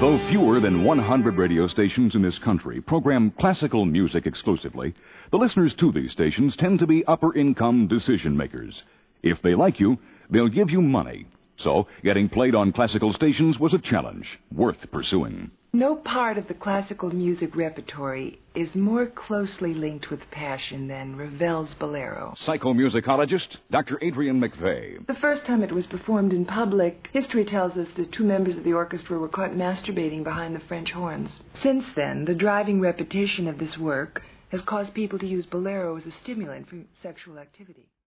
Though fewer than 100 radio stations in this country program classical music exclusively, the listeners to these stations tend to be upper-income decision makers. If they like you, they'll give you money. So, getting played on classical stations was a challenge, worth pursuing. No part of the classical music repertory is more closely linked with passion than Ravel's Bolero. Psychomusicologist Dr. Adrian McVeigh. The first time it was performed in public, history tells us that 2 members of the orchestra were caught masturbating behind the French horns. Since then, the driving repetition of this work has caused people to use Bolero as a stimulant for sexual activity.